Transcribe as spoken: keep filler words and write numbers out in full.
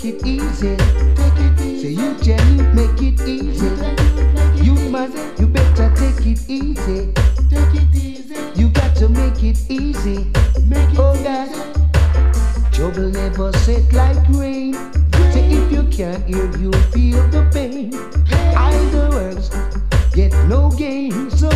it easy. Say you can youth make it easy. Youth man, you better take it easy. You got to make it easy. Oh God, trouble never set like rain. Say if you can't hear, you feel the pain. Idle words get no gain. So